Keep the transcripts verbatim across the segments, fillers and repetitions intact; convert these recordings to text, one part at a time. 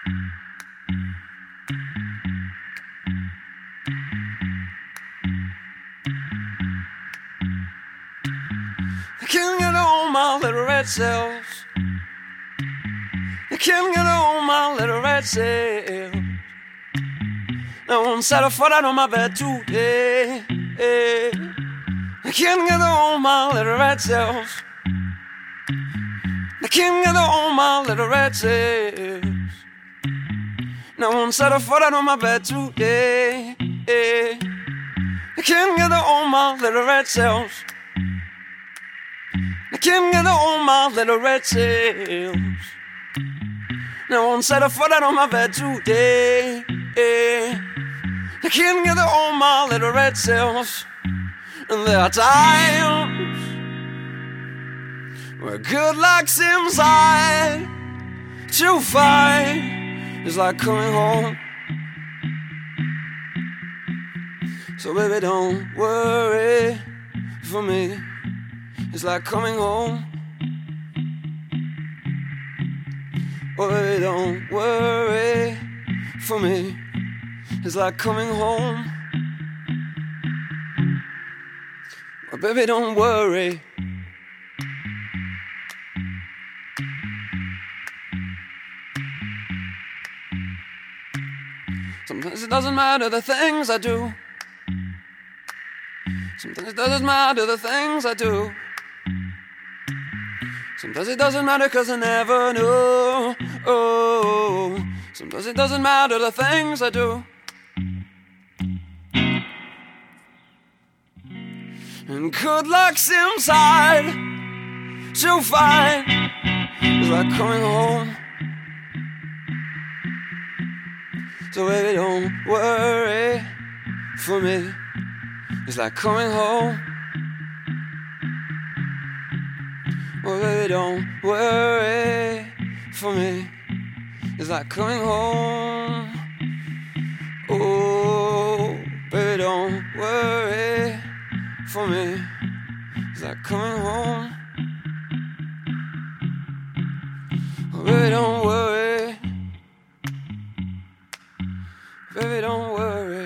I can't get on my little red cells. I can't get on my little red cells. No one set a foot out on my bed today. I can't get on my little red cells. I can't get on my little red cells. No one set a foot out on my bed today. I can't get on my little red cells. I can't get on my little red cells. No one set a foot out on my bed today. I can't get on my little red cells. And there are times where good luck's inside. To find is like coming home. So baby, don't worry for me. It's like coming home. Oh baby, don't worry for me. It's like coming home. Oh baby, don't worry. Sometimes it doesn't matter the things I do. Sometimes it doesn't matter the things I do. Sometimes it doesn't matter cause I never know. Oh, sometimes it doesn't matter the things I do. And good luck's inside. To find is like coming home. So baby, don't worry for me. It's like coming home. Oh baby, don't worry for me. It's like coming home. Oh baby, don't worry for me. It's like coming home. Oh baby, don't worry. Baby, don't worry.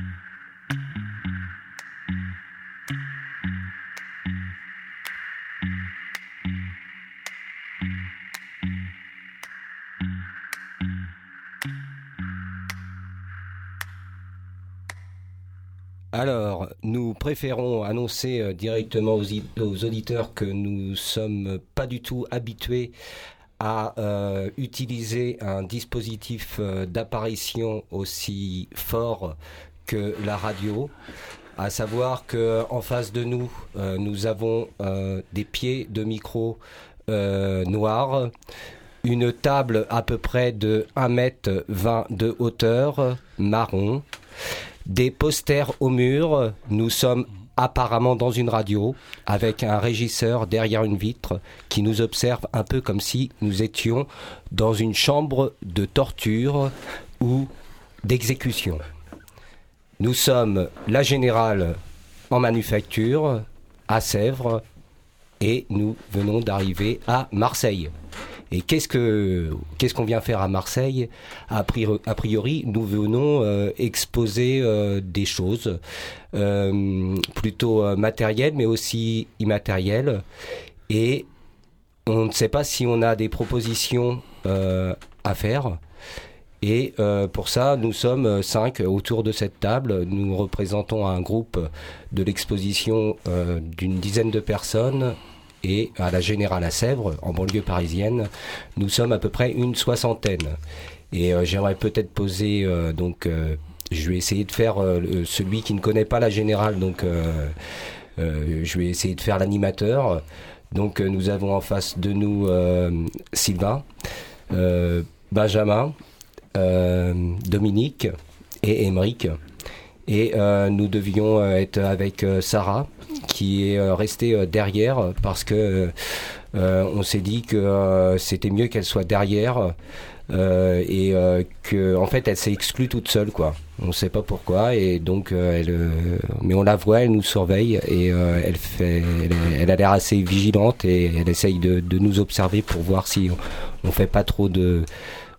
Alors, nous préférons annoncer euh, directement aux, aux auditeurs que nous sommes pas du tout habitués à euh, utiliser un dispositif euh, d'apparition aussi fort que la radio, à savoir que en face de nous, euh, nous avons euh, des pieds de micro euh, noirs, une table à peu près de un mètre vingt de hauteur, marron, des posters au mur. Nous sommes apparemment dans une radio avec un régisseur derrière une vitre qui nous observe un peu comme si nous étions dans une chambre de torture ou d'exécution. Nous sommes la Générale en manufacture à Sèvres et nous venons d'arriver à Marseille. Et qu'est-ce que qu'est-ce qu'on vient faire à Marseille ? A priori, a priori nous venons euh, exposer euh, des choses euh, plutôt euh, matérielles, mais aussi immatérielles. Et on ne sait pas si on a des propositions euh, à faire. Et euh, pour ça, nous sommes cinq autour de cette table. Nous représentons un groupe de l'exposition euh, d'une dizaine de personnes. Et à la Générale à Sèvres, en banlieue parisienne, nous sommes à peu près une soixantaine. Et euh, j'aimerais peut-être poser, euh, donc, euh, je vais essayer de faire euh, celui qui ne connaît pas la Générale, donc euh, euh, je vais essayer de faire l'animateur. Donc euh, nous avons en face de nous euh, Sylvain, euh, Benjamin, euh, Dominique et Émeric. Et euh, nous devions euh, être avec euh, Sarah, qui est euh, restée euh, derrière parce que euh, on s'est dit que euh, c'était mieux qu'elle soit derrière euh, et euh, que en fait elle s'est exclue toute seule, quoi. On ne sait pas pourquoi, et donc euh, elle, euh, mais on la voit, elle nous surveille et euh, elle fait, elle, elle a l'air assez vigilante et elle essaye de, de nous observer pour voir si on, on fait pas trop de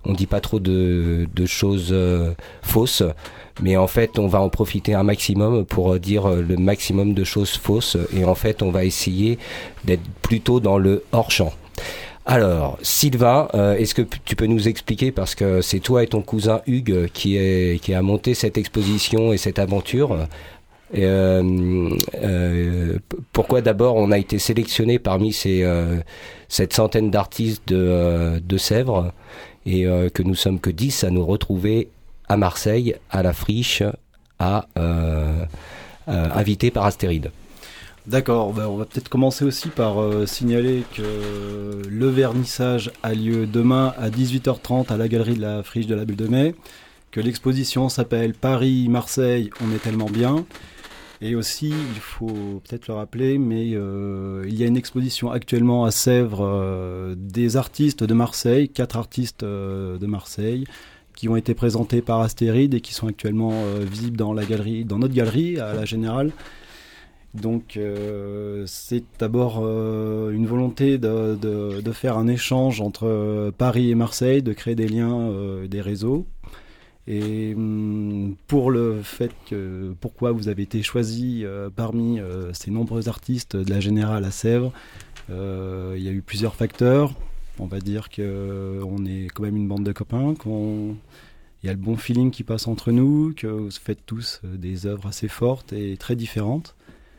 on dit pas trop de, de choses euh, fausses, mais en fait on va en profiter un maximum pour dire le maximum de choses fausses, et en fait on va essayer d'être plutôt dans le hors-champ. Alors, Sylvain, euh, est-ce que p- tu peux nous expliquer, parce que c'est toi et ton cousin Hugues qui, est, qui a monté cette exposition et cette aventure, et, euh, euh, p- pourquoi d'abord on a été sélectionné parmi ces, euh, cette centaine d'artistes de, euh, de Sèvres, et euh, que nous sommes que dix à nous retrouver à Marseille, à la Friche, à, euh, euh, invités par Astéride. D'accord, ben on va peut-être commencer aussi par euh, signaler que le vernissage a lieu demain à dix-huit heures trente à la galerie de la Friche de la Bulle de Mai, que l'exposition s'appelle Paris-Marseille, on est tellement bien. Et aussi, il faut peut-être le rappeler, mais euh, il y a une exposition actuellement à Sèvres euh, des artistes de Marseille, quatre artistes euh, de Marseille, qui ont été présentés par Astéride et qui sont actuellement euh, visibles dans la galerie, dans notre galerie à la Générale. Donc euh, c'est d'abord euh, une volonté de, de, de faire un échange entre euh, Paris et Marseille, de créer des liens, euh, des réseaux. Et hum, pour le fait que pourquoi vous avez été choisi euh, parmi euh, ces nombreux artistes de la Générale à Sèvres, euh, il y a eu plusieurs facteurs. On va dire qu'on est quand même une bande de copains, qu'on... il y a le bon feeling qui passe entre nous, que vous faites tous des œuvres assez fortes et très différentes.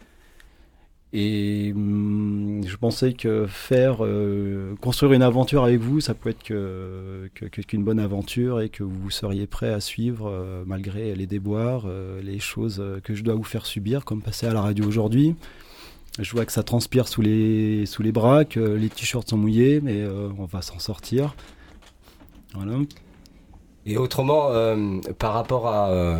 Et hum, je pensais que faire, euh, construire une aventure avec vous, ça peut être que, que, que- qu'une bonne aventure, et que vous seriez prêt à suivre euh, malgré les déboires, euh, les choses euh, que je dois vous faire subir, comme passer à la radio aujourd'hui. Je vois que ça transpire sous les, sous les bras, que les t-shirts sont mouillés, mais euh, on va s'en sortir. Voilà. Et autrement, euh, par rapport à, euh,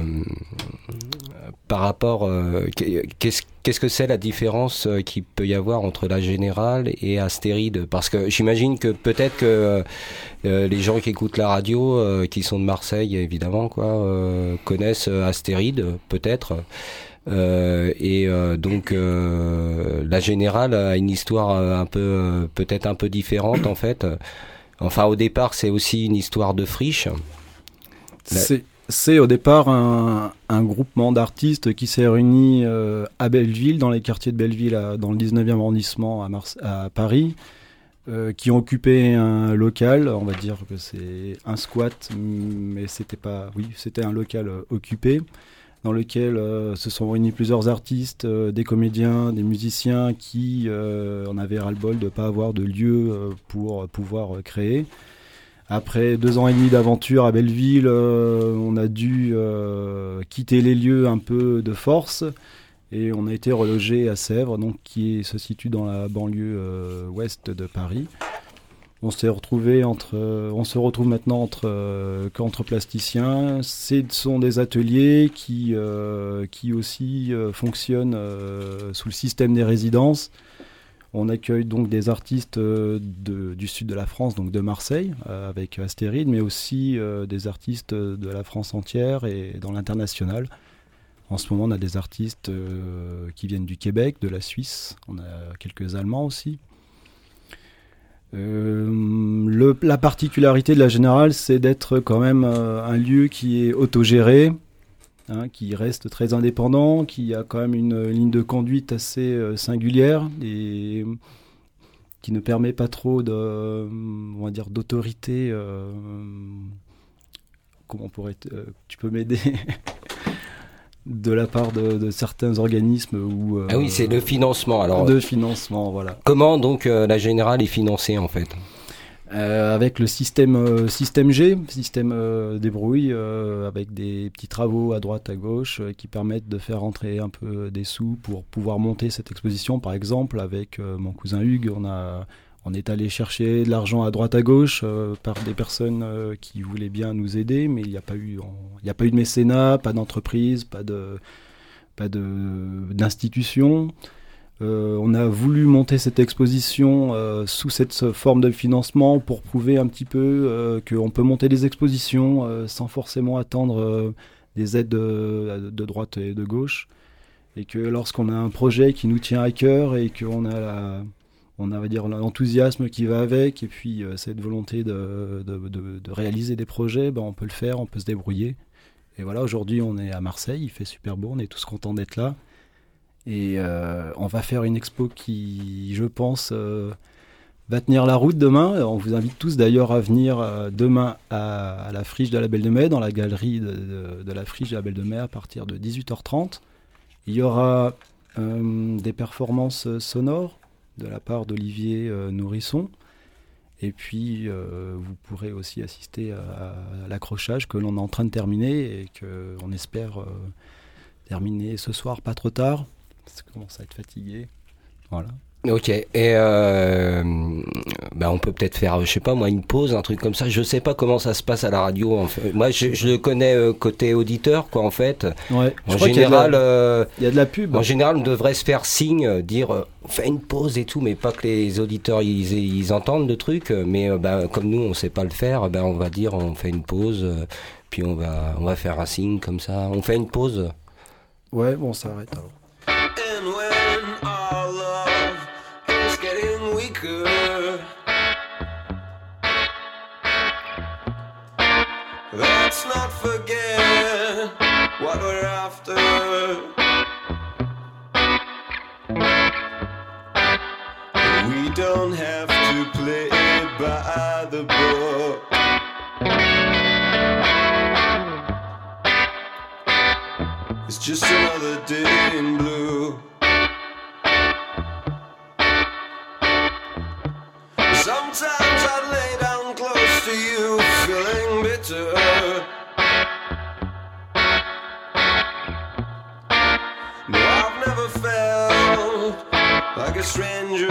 par rapport, euh, qu'est-ce, qu'est-ce que c'est la différence euh, qu'il peut y avoir entre la Générale et Astéride? Parce que j'imagine que peut-être que euh, les gens qui écoutent la radio, euh, qui sont de Marseille évidemment, quoi, euh, connaissent Astéride, peut-être. Euh, et euh, donc euh, la Générale a une histoire euh, un peu, euh, peut-être un peu différente en fait. Enfin, au départ, c'est aussi une histoire de friche. La- C'est, c'est au départ un, un groupement d'artistes qui s'est réuni euh, à Belleville, dans les quartiers de Belleville, à- dans le dix-neuvième arrondissement à, Mars- à Paris, euh, qui ont occupé un local. On va dire que c'est un squat, mais c'était pas, oui, c'était un local euh, occupé, dans lequel euh, se sont réunis plusieurs artistes, euh, des comédiens, des musiciens qui euh, en avaient ras-le-bol de ne pas avoir de lieu euh, pour pouvoir euh, créer. Après deux ans et demi d'aventure à Belleville, euh, on a dû euh, quitter les lieux un peu de force, et on a été relogé à Sèvres, donc, qui est- se situe dans la banlieue euh, ouest de Paris. On s'est retrouvé entre, euh, on se retrouve maintenant entre, euh, qu'entre plasticiens. Ce sont des ateliers qui, euh, qui aussi euh, fonctionnent euh, sous le système des résidences. On accueille donc des artistes euh, de- du sud de la France, donc de Marseille, euh, avec Astéride, mais aussi euh, des artistes de la France entière et dans l'international. En ce moment, on a des artistes euh, qui viennent du Québec, de la Suisse. On a quelques Allemands aussi. Euh, le- la particularité de la Générale, c'est d'être quand même euh, un lieu qui est autogéré, hein, qui reste très indépendant, qui a quand même une ligne de conduite assez euh, singulière, et qui ne permet pas trop de, on va dire, d'autorité. euh, comment on pourrait, t- euh, tu peux m'aider de la part de, de certains organismes ou euh, Ah oui, c'est le financement. Alors, de financement, voilà. comment donc euh, la Générale est financée en fait? Euh, avec le système, euh, système G, système euh, débrouille, euh, avec des petits travaux à droite, à gauche, euh, qui permettent de faire rentrer un peu des sous pour pouvoir monter cette exposition. Par exemple, avec euh, mon cousin Hugues, on, a, on est allé chercher de l'argent à droite, à gauche, euh, par des personnes euh, qui voulaient bien nous aider, mais il n'y a pas eu, on- il n'y a pas eu de mécénat, pas d'entreprise, pas de, pas de, d'institution. Euh, on a voulu monter cette exposition euh, sous cette forme de financement pour prouver un petit peu euh, qu'on peut monter des expositions euh, sans forcément attendre euh, des aides de, de droite et de gauche. Et que lorsqu'on a un projet qui nous tient à cœur et qu'on a la, on a, on va dire, l'enthousiasme qui va avec, et puis euh, cette volonté de, de, de, de réaliser des projets, ben, on peut le faire, on peut se débrouiller. Et voilà, aujourd'hui on est à Marseille, il fait super beau, on est tous contents d'être là. Et euh, on va faire une expo qui, je pense, euh, va tenir la route demain. On vous invite tous d'ailleurs à venir euh, demain à, à la Friche de la Belle de Mai, dans la galerie de, de, de la Friche de la Belle de Mai à partir de dix-huit heures trente. Il y aura euh, des performances sonores de la part d'Olivier euh, Nourrisson. Et puis, euh, vous pourrez aussi assister à, à l'accrochage que l'on est en train de terminer et qu'on espère euh, terminer ce soir, pas trop tard, parce qu'on commence à être fatigué. Voilà. Ok, et euh, bah on peut peut-être faire, je sais pas moi, une pause, un truc comme ça. Je sais pas comment ça se passe à la radio. En fait. Moi, je, je le connais euh, côté auditeur, quoi, en fait. Ouais, en général, il y, euh, y a de la pub. En général, on devrait se faire signe, euh, dire, euh, on fait une pause et tout, mais pas que les auditeurs ils, ils entendent le truc. Mais euh, bah, comme nous, on sait pas le faire, bah, on va dire, on fait une pause, euh, puis on va, on va faire un signe comme ça. On fait une pause. Ouais, bon, ça arrête alors. Let's not forget what we're after. We don't have to play it by the book. It's just another day in blue. Sometimes I lay down close to you, feeling bitter. No, I've never felt like a stranger.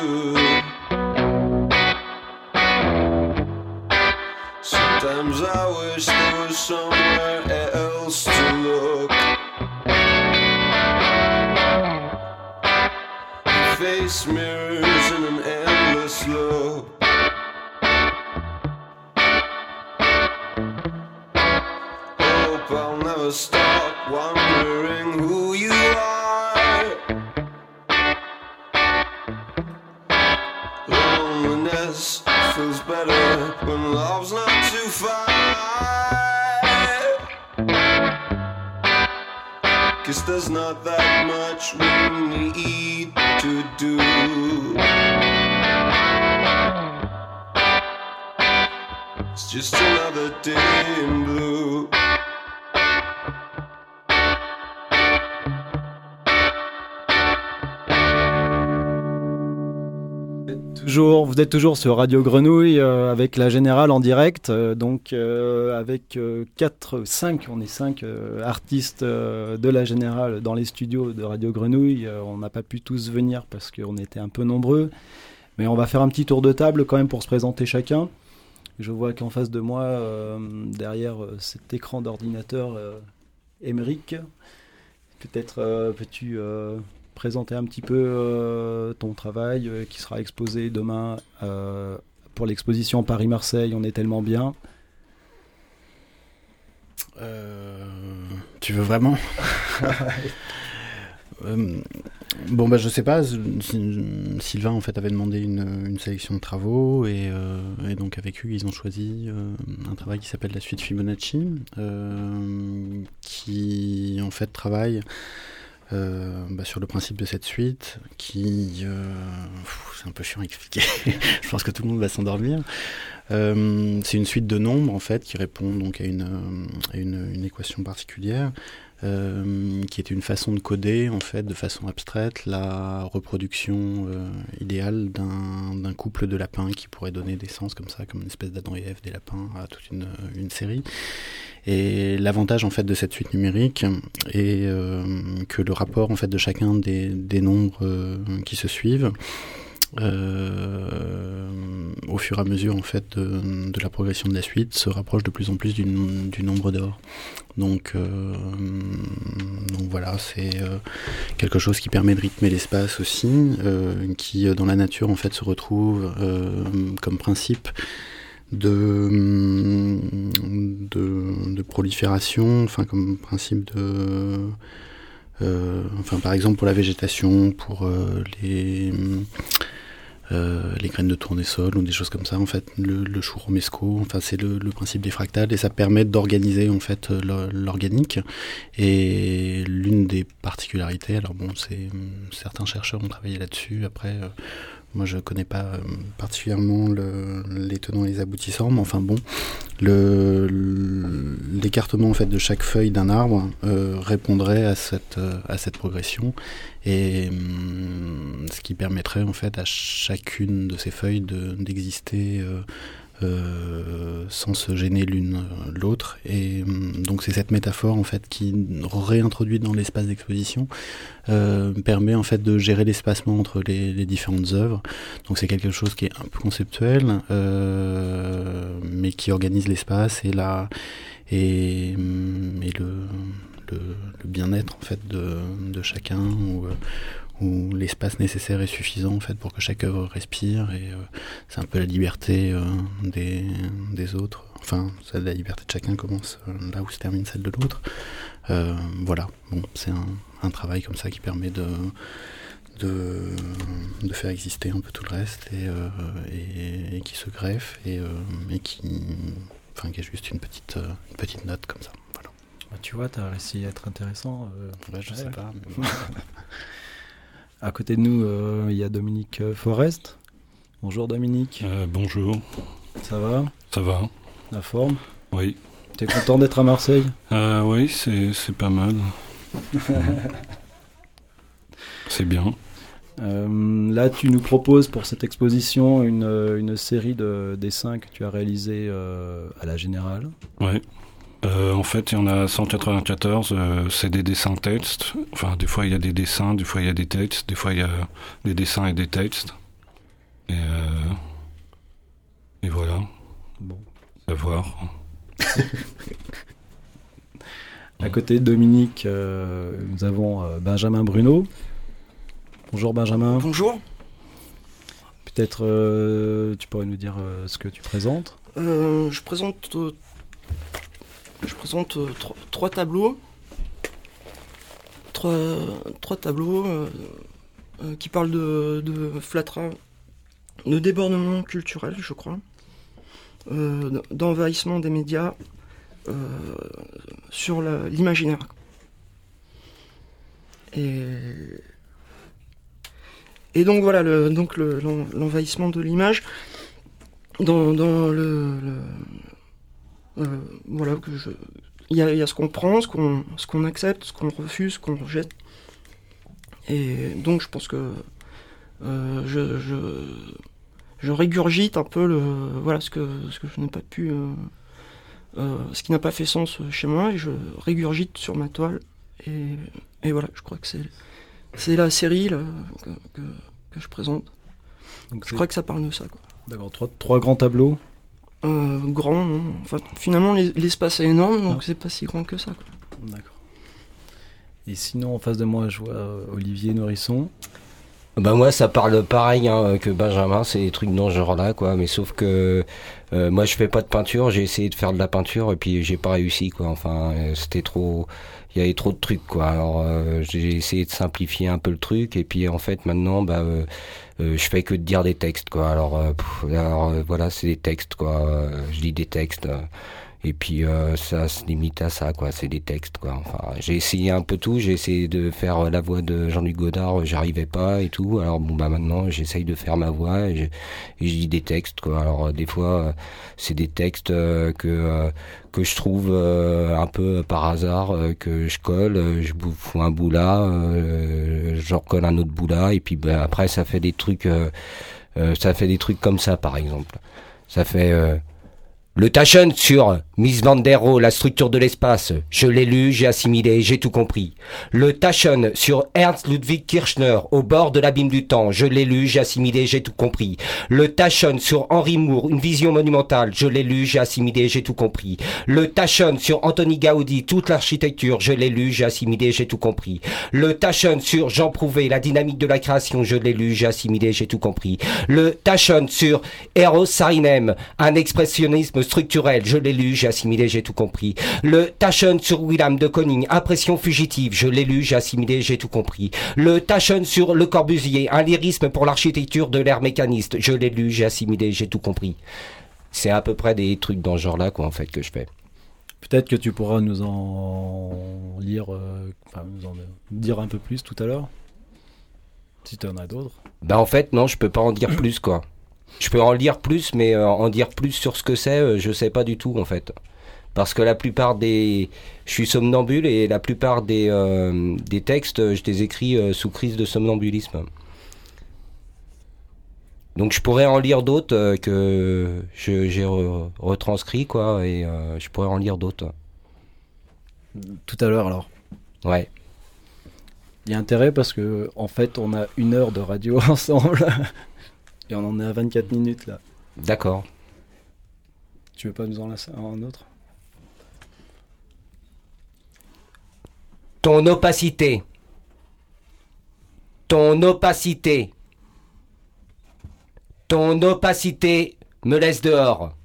Sometimes I wish there was somewhere else to look. Face mirrors in an endless loop. Hope I'll never stop wondering who you are. Loneliness feels better when love's not too far. 'Cause there's not that much we need to do. It's just another day in blue. Toujours, vous êtes toujours sur Radio Grenouille euh, avec la Générale en direct, euh, donc euh, avec euh, quatre, cinq, on est cinq euh, artistes euh, de la Générale dans les studios de Radio Grenouille. Euh, on n'a pas pu tous venir parce qu'on était un peu nombreux, mais on va faire un petit tour de table quand même pour se présenter chacun. Je vois qu'en face de moi, euh, derrière euh, cet écran d'ordinateur, euh, Émeric, peut-être euh, peux-tu... Euh, présenter un petit peu euh, ton travail euh, qui sera exposé demain euh, pour l'exposition Paris-Marseille, on est tellement bien. Euh, tu veux vraiment euh, Bon bah je sais pas, Sylvain en fait avait demandé une, une sélection de travaux et, euh, et donc avec lui ils ont choisi euh, un travail qui s'appelle la suite Fibonacci euh, qui en fait travaille Euh, bah, sur le principe de cette suite qui euh, pff, c'est un peu chiant à expliquer je pense que tout le monde va s'endormir. Euh, c'est une suite de nombres en fait qui répond donc à une, à une, une équation particulière euh, qui est une façon de coder en fait de façon abstraite la reproduction euh, idéale d'un, d'un couple de lapins qui pourrait donner des sens comme ça, comme une espèce d'Adam et Ève des lapins à toute une, une série. Et l'avantage en fait de cette suite numérique est euh, que le rapport en fait de chacun des, des nombres euh, qui se suivent euh, au fur et à mesure en fait de, de la progression de la suite se rapproche de plus en plus du, du nombre d'or. Donc, euh, donc voilà, c'est euh, quelque chose qui permet de rythmer l'espace aussi, euh, qui dans la nature en fait se retrouve euh, comme principe De, de, de prolifération, enfin comme principe de, euh, enfin par exemple pour la végétation, pour euh, les euh, les graines de tournesol ou des choses comme ça, en fait, le, le chou romesco, enfin c'est le, le principe des fractales, et ça permet d'organiser en fait l'organique. Et l'une des particularités, alors bon, c'est certains chercheurs ont travaillé là-dessus, après euh, moi je connais pas euh, particulièrement le, les tenants et les aboutissants, mais enfin bon, le, le, l'écartement en fait de chaque feuille d'un arbre euh, répondrait à cette, euh, à cette progression, et euh, ce qui permettrait en fait à chacune de ces feuilles de, d'exister euh, Euh, sans se gêner l'une euh, l'autre. Et euh, donc c'est cette métaphore en fait qui, réintroduite dans l'espace d'exposition, euh, permet en fait de gérer l'espacement entre les, les différentes œuvres. Donc c'est quelque chose qui est un peu conceptuel, euh, mais qui organise l'espace et la et, et le, le, le bien-être en fait de, de chacun, ou où l'espace nécessaire est suffisant en fait pour que chaque œuvre respire, et euh, c'est un peu la liberté euh, des, des autres, enfin celle de la liberté de chacun commence euh, là où se termine celle de l'autre. Euh, voilà, bon, c'est un, un travail comme ça qui permet de, de, de faire exister un peu tout le reste, et, euh, et, et qui se greffe, et, euh, et qui, enfin, qui est juste une petite, euh, une petite note comme ça. Voilà. Bah, tu vois, t'as réussi à être intéressant. Euh, ouais, je ouais. sais pas. Mais bon. À côté de nous, euh, il y a Dominique Forest. Bonjour Dominique. Euh, bonjour. Ça va ? Ça va. La forme ? Oui. T'es content d'être à Marseille ? euh, Oui, c'est, c'est pas mal. C'est bien. Euh, là, tu nous proposes pour cette exposition une, une série de dessins que tu as réalisés euh, à la Générale. Oui. Euh, en fait, il y en a cent quatre-vingt-quatorze, euh, c'est des dessins textes. Enfin, des fois il y a des dessins, des fois il y a des textes, des fois il y a des dessins et des textes. Et, euh, et voilà. Bon. À voir. À côté de Dominique, euh, nous avons euh, Benjamin Bruno. Bonjour Benjamin. Bonjour. Peut-être euh, tu pourrais nous dire euh, ce que tu présentes. Euh, je présente... Euh, Je présente euh, trois, trois tableaux, trois, trois tableaux euh, euh, qui parlent de, de flatterie, de débordement culturel, je crois, euh, d'envahissement des médias euh, sur la, l'imaginaire. Et, et donc voilà, le, donc le, l'envahissement de l'image dans, dans le... le Euh, voilà, que je... il, y a, il y a ce qu'on prend, ce qu'on, ce qu'on accepte, ce qu'on refuse, ce qu'on rejette. Et donc je pense que euh, je, je, je régurgite un peu le, voilà, ce, que, ce que je n'ai pas pu... Euh, euh, ce qui n'a pas fait sens chez moi, et je régurgite sur ma toile. Et, et voilà, je crois que c'est, c'est la série là, que, que, que je présente. Donc je c'est... crois que ça parle de ça, quoi. D'accord, trois, trois grands tableaux. Euh, grand, non. Enfin, finalement, l'espace est énorme, donc ah. c'est pas si grand que ça, quoi. D'accord. Et sinon, en face de moi, je vois euh, Olivier Nourrisson. Bah moi, ça parle pareil hein, que Benjamin, c'est des trucs dans ce genre-là, quoi. Mais sauf que euh, moi, je fais pas de peinture. J'ai essayé de faire de la peinture et puis j'ai pas réussi, quoi. Enfin, euh, c'était trop. Il y avait trop de trucs, quoi. Alors, euh, j'ai essayé de simplifier un peu le truc et puis en fait, maintenant, bah. Euh, Euh, je fais que de dire des textes, quoi. Alors, euh, pff, alors euh, voilà, c'est des textes, quoi. Euh, je lis des textes. Euh, et puis euh, ça se limite à ça, quoi. C'est des textes, quoi. Enfin, j'ai essayé un peu tout. J'ai essayé de faire la voix de Jean-Luc Godard. J'arrivais pas et tout. Alors bon, bah maintenant, j'essaye de faire ma voix et je, et je lis des textes, quoi. Alors euh, des fois, euh, c'est des textes euh, que euh, que je trouve euh, un peu par hasard, euh, que je colle. Euh, je fous un bout là, euh, je recolle un autre bout là, et puis bah, après, ça fait des trucs. Euh, euh, ça fait des trucs comme ça, par exemple. Ça fait. Euh, Le Taschen sur Miss Van der Rohe, la structure de l'espace. Je l'ai lu, j'ai assimilé, j'ai tout compris. Le Taschen sur Ernst Ludwig Kirchner, au bord de l'abîme du temps. Je l'ai lu, j'ai assimilé, j'ai tout compris. Le Taschen sur Henry Moore, une vision monumentale. Je l'ai lu, j'ai assimilé, j'ai tout compris. Le Taschen sur Anthony Gaudi, toute l'architecture. Je l'ai lu, j'ai assimilé, j'ai tout compris. Le Taschen sur Jean Prouvé, la dynamique de la création. Je l'ai lu, j'ai assimilé, j'ai tout compris. Le Taschen sur Eros Saarinen, un expressionnisme structurel, je l'ai lu, j'ai assimilé, j'ai tout compris. Le Taschen sur Wilhelm de Koning, impression fugitive, je l'ai lu, j'ai assimilé, j'ai tout compris. Le Taschen sur Le Corbusier, un lyrisme pour l'architecture de l'ère mécaniste, je l'ai lu, j'ai assimilé, j'ai tout compris. C'est à peu près des trucs dans ce genre-là, quoi, en fait, que je fais. Peut-être que tu pourras nous en lire, euh, enfin, nous en dire un peu plus tout à l'heure, si tu en as d'autres. Bah en fait, non, je peux pas en dire plus, quoi. Je peux en lire plus, mais euh, en dire plus sur ce que c'est, euh, je sais pas du tout, en fait. Parce que la plupart des... Je suis somnambule et la plupart des, euh, des textes, je les écris euh, sous crise de somnambulisme. Donc je pourrais en lire d'autres euh, que je, j'ai re- retranscrit, quoi, et euh, je pourrais en lire d'autres. Tout à l'heure, alors. Ouais. Il y a intérêt parce que, en fait, on a une heure de radio ensemble et on en est à vingt-quatre minutes, là. D'accord. Tu veux pas nous en lancer un autre ? Ton opacité. Ton opacité. Ton opacité me laisse dehors.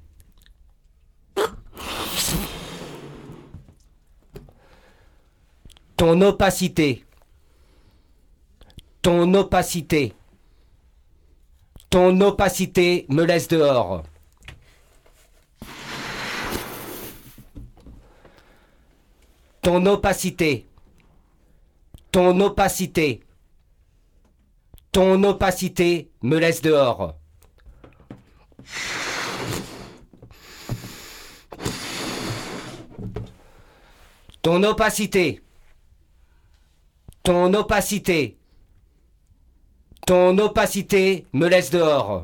Ton opacité. Ton opacité. Ton opacité me laisse dehors. Ton opacité. Ton opacité. Ton opacité me laisse dehors. Ton opacité. Ton opacité. Ton opacité me laisse dehors.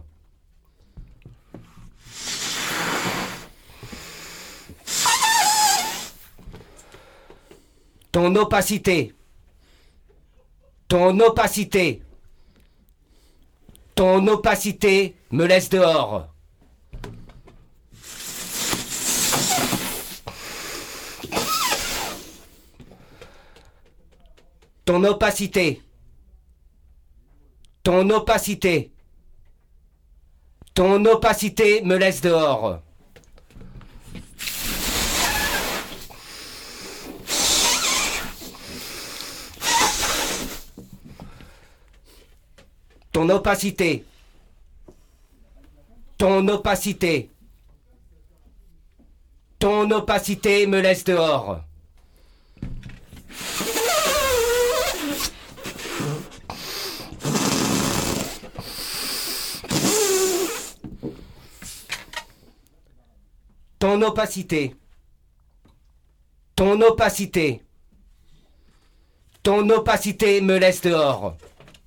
Ton opacité. Ton opacité. Ton opacité me laisse dehors. Ton opacité. Ton opacité. Ton opacité me laisse dehors. Ton opacité. Ton opacité. Ton opacité me laisse dehors. Ton opacité. Ton opacité. Ton opacité me laisse dehors.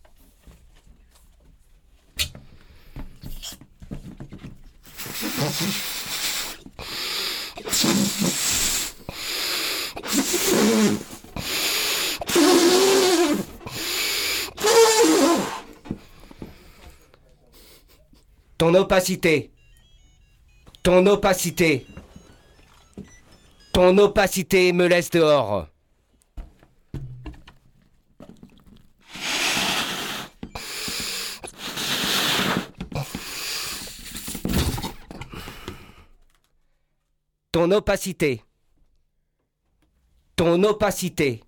Ton opacité. Ton opacité. Ton opacité me laisse dehors. Ton opacité. Ton opacité.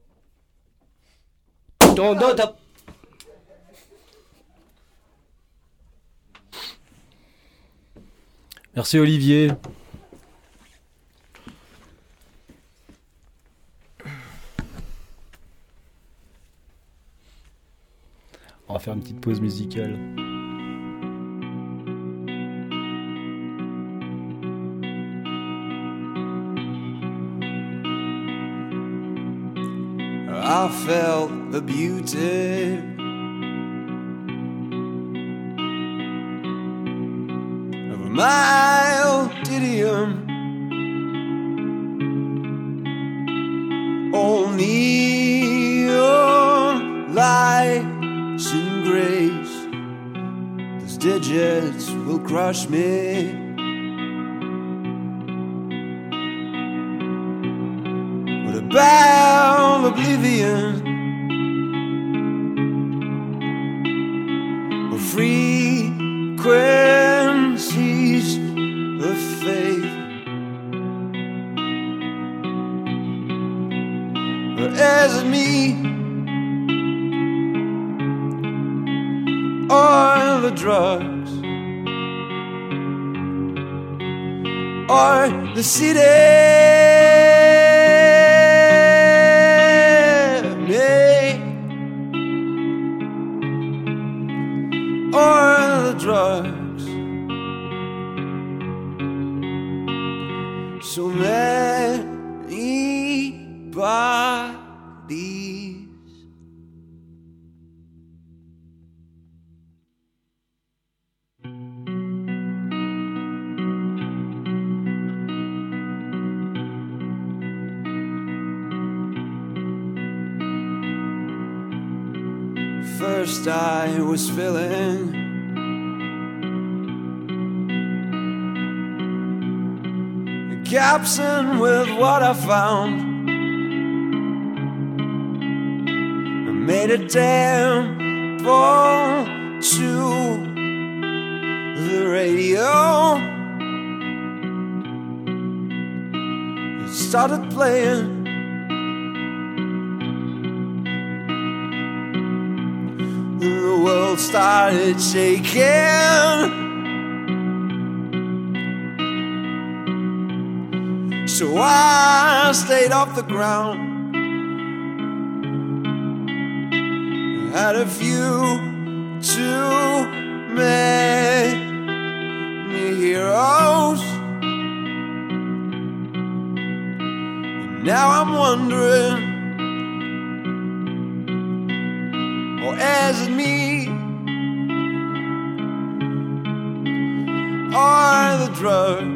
Ton opacité. Merci Olivier. On va faire une petite pause musicale. I felt the beauty of a mild idiom. All neon lights and grace, those digits will crush me. What about oblivion? Or frequencies of faith? Or is it me? Or the drugs? Or the city? Me? Or the drugs? So many bodies. First I was feeling gaps in with what I found. I made a tempo to the radio. It started playing. The world started shaking. So I stayed off the ground. Had a few too many heroes. And now I'm wondering, or is it me? Or the drugs?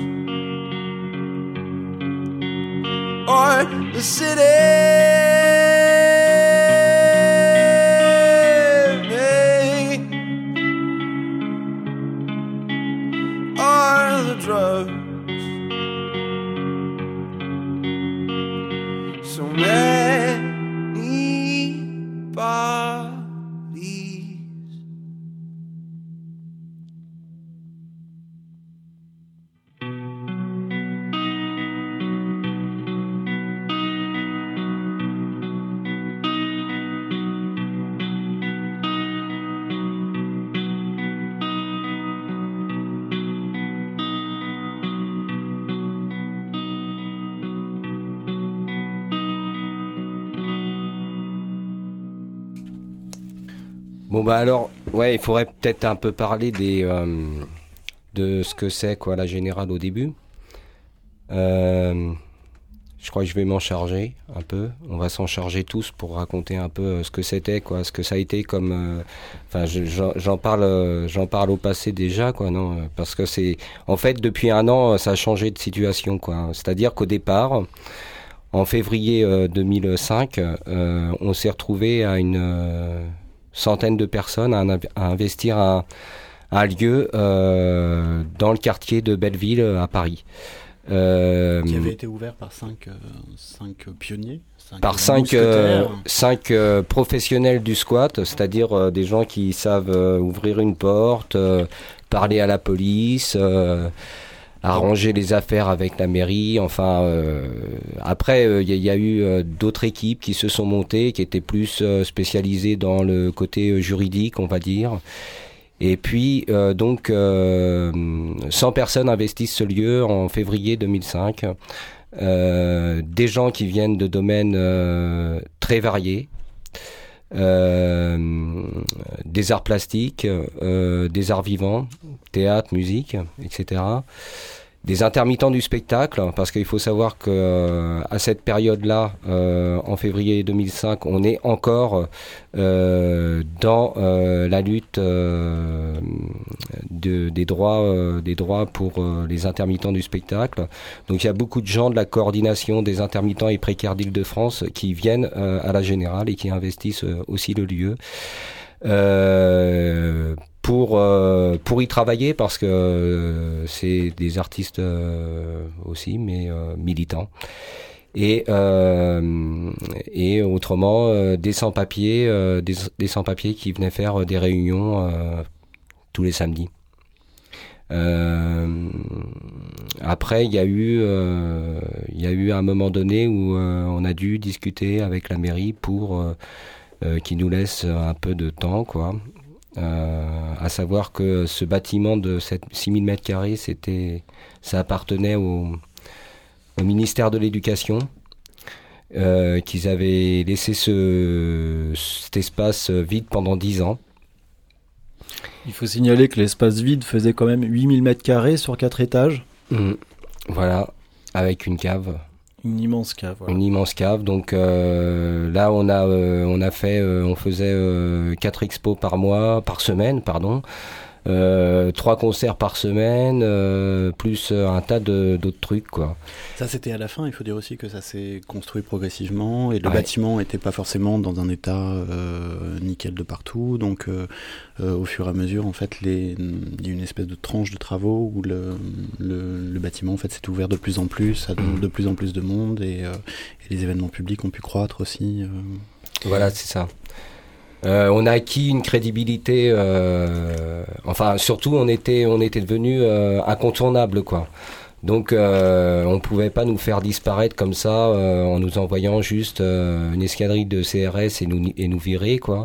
Or the city? Or the drugs? So many bodies. Bon bah alors, ouais, il faudrait peut-être un peu parler des euh, de ce que c'est quoi la générale au début. Euh, je crois que je vais m'en charger un peu. On va s'en charger tous pour raconter un peu ce que c'était quoi, ce que ça a été comme. Enfin, euh, j'en, j'en parle, euh, j'en parle au passé déjà quoi, non, parce que c'est en fait depuis un an ça a changé de situation quoi. C'est-à-dire qu'au départ. En février euh, deux mille cinq, euh, on s'est retrouvé à une euh, centaine de personnes à, à investir un, un lieu euh, dans le quartier de Belleville à Paris. Euh, qui avait été ouvert par cinq, euh, cinq pionniers cinq par cinq, euh, cinq euh, professionnels du squat, c'est-à-dire euh, des gens qui savent euh, ouvrir une porte, euh, parler à la police, euh, arranger les affaires avec la mairie. Enfin, euh, après, il euh, y, y a eu euh, d'autres équipes qui se sont montées, qui étaient plus euh, spécialisées dans le côté euh, juridique, on va dire. Et puis, euh, donc, euh, cent personnes investissent ce lieu en février deux mille cinq. Euh, des gens qui viennent de domaines euh, très variés. Euh, des arts plastiques, euh, des arts vivants, théâtre, musique, et cetera. Des intermittents du spectacle, parce qu'il faut savoir que euh, à cette période-là, euh, en février deux mille cinq, on est encore euh, dans euh, la lutte euh, de, des droits, euh, des droits pour euh, les intermittents du spectacle. Donc il y a beaucoup de gens de la coordination des intermittents et précaires d'Île-de-France qui viennent euh, à la Générale et qui investissent euh, aussi le lieu. Euh, pour euh, pour y travailler parce que euh, c'est des artistes euh, aussi mais euh, militants et euh, et autrement euh, des sans-papiers euh, des, des sans-papiers qui venaient faire des réunions euh, tous les samedis. Euh, après, il y a eu, euh, il y a eu un moment donné où euh, on a dû discuter avec la mairie pour euh, euh, qu'ils nous laissent un peu de temps, quoi. Euh, à savoir que ce bâtiment de six mille mètres carrés, c'était, ça appartenait au, au ministère de l'Éducation, euh, qu'ils avaient laissé ce, cet espace vide pendant dix ans. Il faut signaler que l'espace vide faisait quand même huit mille mètres carrés sur quatre étages. Mmh. Voilà, avec une cave. Une immense cave. Voilà. Une immense cave. Donc euh, là, on a, euh, on a fait, euh, on faisait euh, quatre expos par mois, par semaine, pardon. Euh, trois concerts par semaine, euh, plus euh, un tas de, d'autres trucs, quoi. Ça, c'était à la fin. Il faut dire aussi que ça s'est construit progressivement et le ouais. bâtiment n'était pas forcément dans un état euh, nickel de partout. Donc, euh, euh, au fur et à mesure, en fait, les, il y a une espèce de tranche de travaux où le, le, le bâtiment, en fait, s'est ouvert de plus en plus, ça donne de plus en plus de monde et, euh, et les événements publics ont pu croître aussi. Euh. Voilà, c'est ça. Euh, on a acquis une crédibilité, euh, enfin surtout on était on était devenu euh, incontournable, quoi. Donc euh, on pouvait pas nous faire disparaître comme ça euh, en nous envoyant juste euh, une escadrille de C R S et nous et nous virer, quoi.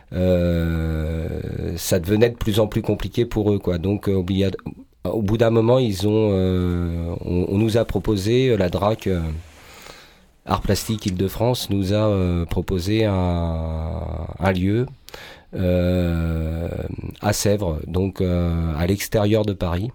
Euh, ça devenait de plus en plus compliqué pour eux, quoi. Donc euh, obligé, au bout d'un moment ils ont euh, on, on nous a proposé la D R A C. Euh, Art Plastique Île-de-France nous a euh, proposé un, un lieu euh, à Sèvres, donc euh, à l'extérieur de Paris,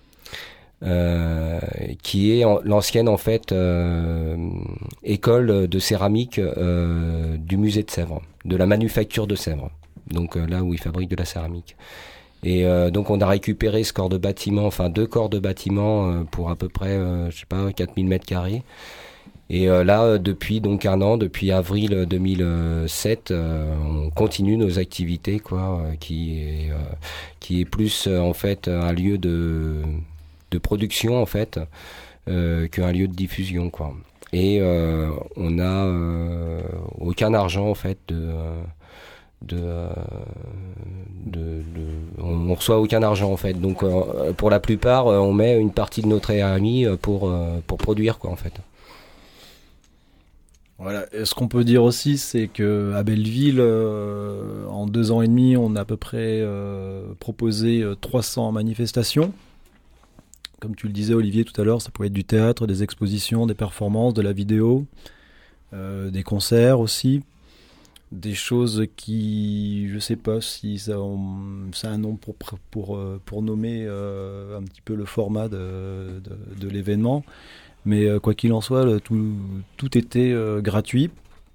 euh, qui est en, l'ancienne en fait euh, école de céramique euh, du musée de Sèvres, de la manufacture de Sèvres, donc euh, là où ils fabriquent de la céramique. Et euh, donc on a récupéré ce corps de bâtiment, enfin deux corps de bâtiment euh, pour à peu près, euh, je sais pas, quatre mille mètres carrés. Et euh, là, depuis donc un an, depuis avril deux mille sept, euh, on continue nos activités, quoi, euh, qui est euh, qui est plus euh, en fait un lieu de de production en fait euh, qu'un lieu de diffusion, quoi. Et euh, on n'a euh, aucun argent en fait de de, de, de on, on reçoit aucun argent en fait. Donc euh, pour la plupart, on met une partie de notre R M I pour euh, pour produire, quoi, en fait. Voilà. Et ce qu'on peut dire aussi, c'est que à Belleville, euh, en deux ans et demi, on a à peu près euh, proposé trois cents manifestations. Comme tu le disais, Olivier, tout à l'heure, ça pouvait être du théâtre, des expositions, des performances, de la vidéo, euh, des concerts aussi, des choses qui, je sais pas si ça, on, ça a un nom pour pour pour nommer euh, un petit peu le format de de, de l'événement. Mais euh, quoi qu'il en soit, le, tout, tout était euh, gratuit.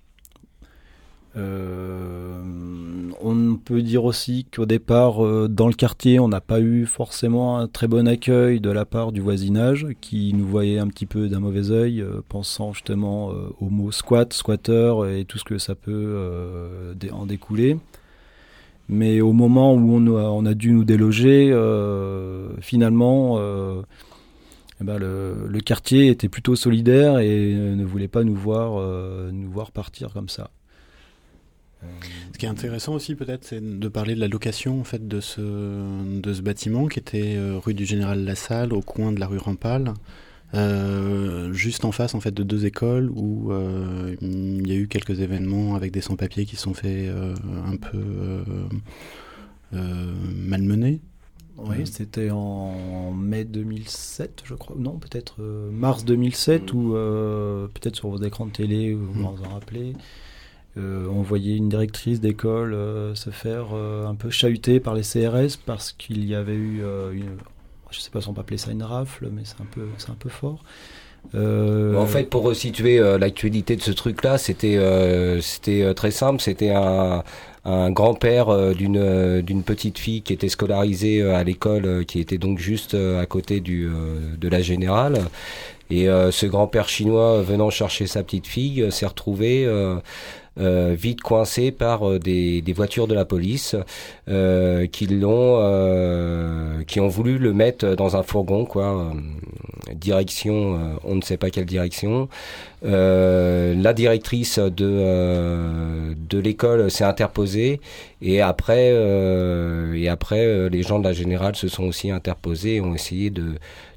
Euh, on peut dire aussi qu'au départ, euh, dans le quartier, on n'a pas eu forcément un très bon accueil de la part du voisinage, qui nous voyait un petit peu d'un mauvais œil, euh, pensant justement euh, au mot squat, squatter et tout ce que ça peut euh, en découler. Mais au moment où on a, on a dû nous déloger, euh, finalement... Euh, Eh ben le, le quartier était plutôt solidaire et ne voulait pas nous voir, euh, nous voir partir comme ça. Ce qui est intéressant aussi peut-être, c'est de parler de la location en fait de ce de ce bâtiment qui était euh, rue du Général Lassalle, au coin de la rue Rampal, euh, juste en face en fait de deux écoles où euh, il y a eu quelques événements avec des sans-papiers qui sont faits euh, un peu euh, euh, malmenés. Oui, c'était en mai deux mille sept, je crois. Non, peut-être euh, mars deux mille sept, mmh. ou euh, peut-être sur vos écrans de télé, vous mmh. vous en rappelez. Euh, on voyait une directrice d'école euh, se faire euh, un peu chahuter par les C R S parce qu'il y avait eu euh, une... Je ne sais pas si on peut appeler ça une rafle, mais c'est un peu, c'est un peu fort. Euh... En fait, pour resituer euh, l'actualité de ce truc-là, c'était, euh, c'était euh, très simple. C'était un... un grand-père euh, d'une euh, d'une petite fille qui était scolarisée euh, à l'école, euh, qui était donc juste euh, à côté du euh, de la Générale. Et euh, ce grand-père chinois, venant chercher sa petite fille, euh, s'est retrouvé euh, euh, vite coincé par euh, des, des voitures de la police euh, qui l'ont, euh, qui ont voulu le mettre dans un fourgon, quoi. Euh, direction, euh, on ne sait pas quelle direction. Euh, la directrice de euh, de l'école s'est interposée et après euh, et après euh, les gens de la Générale se sont aussi interposés et ont essayé de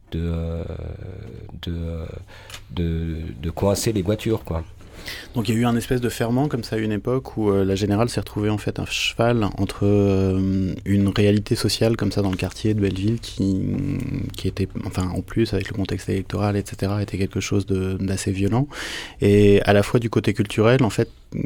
de, euh, de, euh, de, de coincer les voitures, quoi. Donc il y a eu un espèce de ferment comme ça à une époque où euh, la Générale s'est retrouvée en fait un cheval entre euh, une réalité sociale comme ça dans le quartier de Belleville qui, qui était, enfin en plus avec le contexte électoral et cetera, était quelque chose de, d'assez violent, et à la fois du côté culturel en fait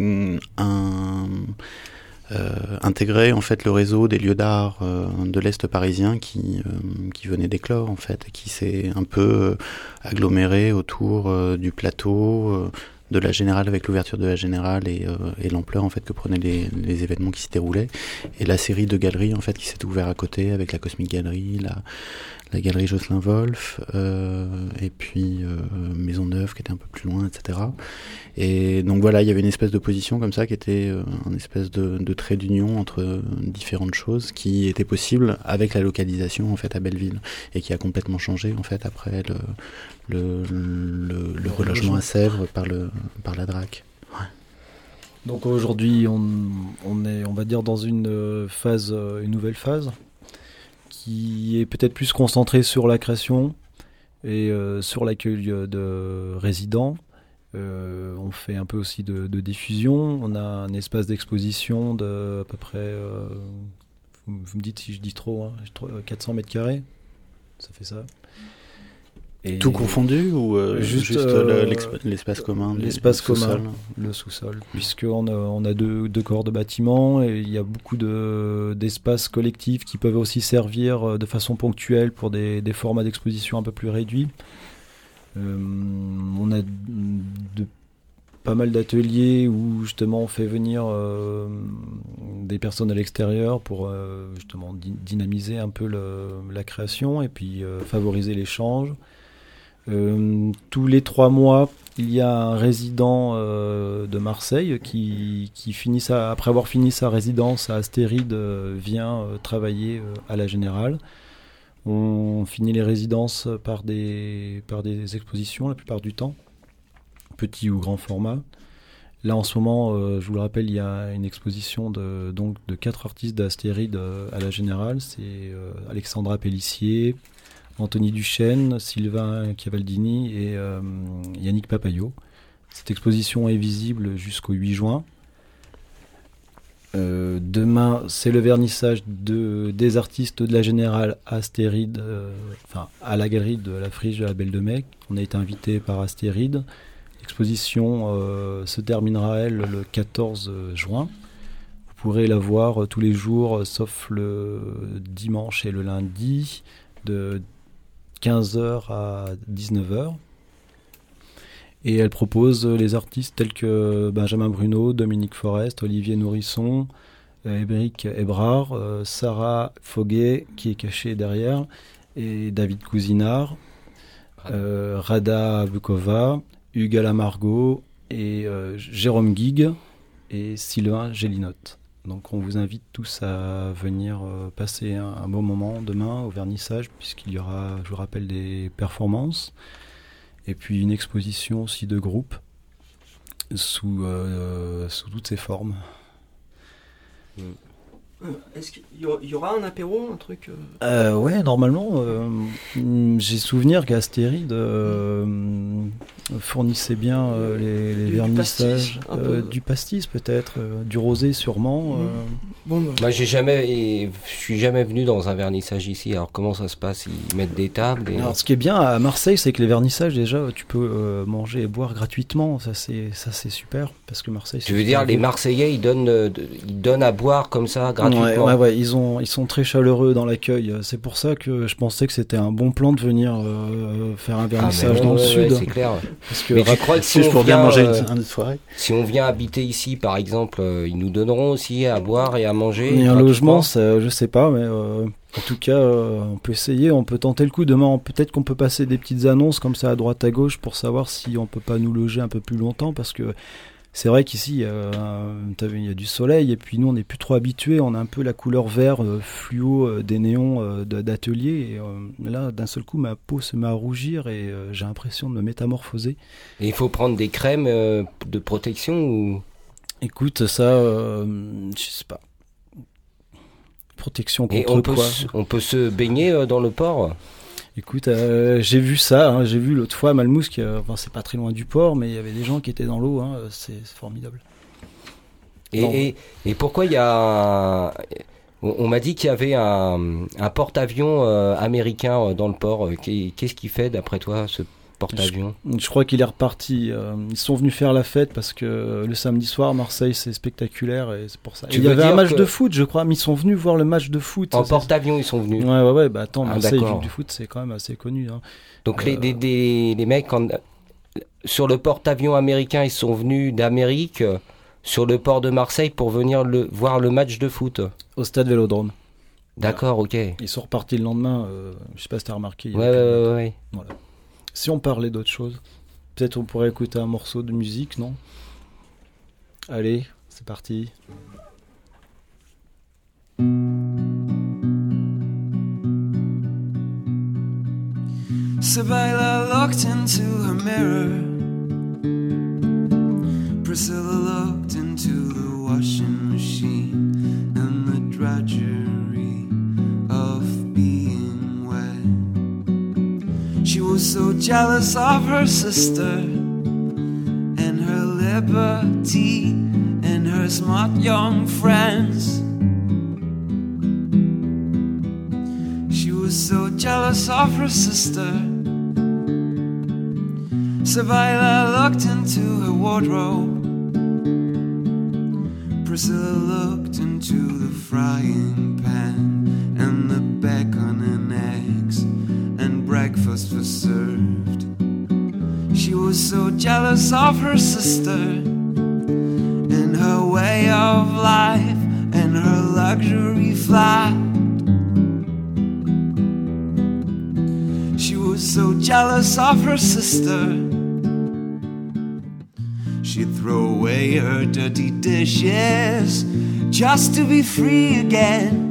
un... Euh, intégrer en fait le réseau des lieux d'art euh, de l'Est parisien qui, euh, qui venait d'éclore en fait, et qui s'est un peu euh, aggloméré autour euh, du plateau euh, de la Générale, avec l'ouverture de la Générale et, euh, et l'ampleur en fait que prenaient les, les événements qui s'y déroulaient, et la série de galeries en fait qui s'est ouverte à côté avec la Cosmic Gallery, la, la galerie Jocelyn Wolff, euh, et puis euh, Maisonneuve qui était un peu plus loin, et cetera. Et donc voilà, il y avait une espèce de position comme ça qui était euh, un espèce de, de trait d'union entre euh, différentes choses qui étaient possibles avec la localisation en fait à Belleville, et qui a complètement changé en fait après le, le, le, le relogement à Sèvres par, le, par la D R A C. Ouais. Donc aujourd'hui, on, on est, on va dire, dans une phase, une nouvelle phase, qui est peut-être plus concentrée sur la création et euh, sur l'accueil de résidents. Euh, on fait un peu aussi de, de diffusion. On a un espace d'exposition de à peu près, euh, vous, vous me dites si je dis trop, hein, quatre cents mètres carrés, ça fait ça. Et tout confondu ou euh, juste, juste euh, l'espace commun, l'espace commun, sous-sol. Le sous-sol, puisqu'on a, on a deux, deux corps de bâtiments, et il y a beaucoup de, d'espaces collectifs qui peuvent aussi servir de façon ponctuelle pour des, des formats d'exposition un peu plus réduits. Euh, on a de, pas mal d'ateliers où justement on fait venir euh, des personnes à l'extérieur pour euh, justement di- dynamiser un peu le, la création et puis euh, favoriser l'échange. Euh, tous les trois mois, il y a un résident euh, de Marseille qui, qui finit sa, après avoir fini sa résidence à Astéride, euh, vient euh, travailler euh, à la Générale. On finit les résidences par des, par des expositions la plupart du temps, petit ou grand format. Là en ce moment, euh, je vous le rappelle, il y a une exposition de, donc, de quatre artistes d'Astéride euh, à la Générale. C'est euh, Alexandra Pellissier, Anthony Duchesne, Sylvain Chiavaldini et euh, Yannick Papayot. Cette exposition est visible jusqu'au huit juin. Euh, demain, c'est le vernissage de, des artistes de la Générale à Astéride, euh, enfin à la galerie de la Friche de la Belle de Mai. On a été invité par Astéride. L'exposition euh, se terminera, elle, le quatorze juin. Vous pourrez la voir tous les jours, sauf le dimanche et le lundi, de quinze heures à dix-neuf heures. Et elle propose les artistes tels que Benjamin Bruno, Dominique Forest, Olivier Nourisson, Ébric Hébrard, euh, Sarah Foguet, qui est cachée derrière, et David Cousinard, euh, Rada Bukova, Hugues Alamargot, et euh, Jérôme Guigue, et Sylvain Gélinotte. Donc on vous invite tous à venir euh, passer un, un bon moment demain au vernissage, puisqu'il y aura, je vous rappelle, des performances. Et puis une exposition aussi de groupe sous, euh, sous toutes ses formes. Est-ce qu'il y aura un apéro, un truc euh... Euh, Ouais, normalement, euh, j'ai souvenir qu'Astéride euh, fournissait bien euh, les, les du, vernissages. Du pastis, euh, du pastis peut-être, euh, du rosé sûrement. Mmh. Euh. Bon, bah. Moi, j'ai jamais, je suis jamais venu dans un vernissage ici. Alors, comment ça se passe? Ils mettent des tables et... Alors, ce qui est bien à Marseille, c'est que les vernissages, déjà, tu peux euh, manger et boire gratuitement. Ça, c'est, ça, c'est super, parce que Marseille... Tu veux dire, les Marseillais, ils donnent, euh, ils donnent à boire comme ça, gratuitement? Ouais, ouais, ouais, ils, ont, ils sont très chaleureux dans l'accueil. C'est pour ça que je pensais que c'était un bon plan de venir euh, faire un vernissage ah, dans ouais, le ouais, sud. C'est clair. Parce que mais tu crois que si on pour vient, bien manger euh, une, une soirée, si on vient habiter ici, par exemple, euh, ils nous donneront aussi à boire et à manger? Et un logement, ça, je sais pas, mais euh, en tout cas, euh, on peut essayer, on peut tenter le coup. Demain, peut-être qu'on peut passer des petites annonces comme ça à droite à gauche pour savoir si on peut pas nous loger un peu plus longtemps, parce que c'est vrai qu'ici, euh, il y a du soleil, et puis nous, on n'est plus trop habitués. On a un peu la couleur vert euh, fluo euh, des néons euh, d'atelier. Et euh, là, d'un seul coup, ma peau se met à rougir et euh, j'ai l'impression de me métamorphoser. Et il faut prendre des crèmes euh, de protection ou... Écoute, ça, euh, je sais pas. Protection contre et on peut quoi se, on peut se baigner euh, dans le port? Écoute, euh, j'ai vu ça, hein, j'ai vu l'autre fois à Malmousse, qui, euh, enfin, c'est pas très loin du port, mais il y avait des gens qui étaient dans l'eau, hein, c'est, c'est formidable. Et, et, et pourquoi il y a... On, on m'a dit qu'il y avait un, un porte-avions euh, américain dans le port. Qu'est-ce qu'il fait d'après toi, ce porte-avions ? je, je crois qu'il est reparti. Euh, ils sont venus faire la fête parce que le samedi soir, Marseille, c'est spectaculaire et c'est pour ça. Et il y avait un match que... de foot, je crois, mais ils sont venus voir le match de foot. En porte-avions, ils sont venus. Ouais, ouais, ouais. Bah attends, ah, Marseille d'accord. joue du foot, c'est quand même assez connu. Hein. Donc euh... les, des, des, les mecs, quand, sur le porte-avions américain, ils sont venus d'Amérique, sur le port de Marseille pour venir le, voir le match de foot. Au stade Vélodrome. D'accord, ok. Ils sont repartis le lendemain. Euh, je sais pas si t'as remarqué. Ouais, ouais, ouais, ouais. Voilà. Si on parlait d'autre chose, peut-être on pourrait écouter un morceau de musique, non ? Allez, c'est parti. Sabina looked into her mirror. Priscilla looked into the washing machine and the drudgery of being wet. She was so jealous of her sister and her liberty and her smart young friends. She was so jealous of her sister. Sabina looked into her wardrobe. Priscilla looked into the frying pan and the bacon and eggs and breakfast was served. She was so jealous of her sister and her way of life and her luxury flat. She was so jealous of her sister. She'd throw away her dirty dishes just to be free again.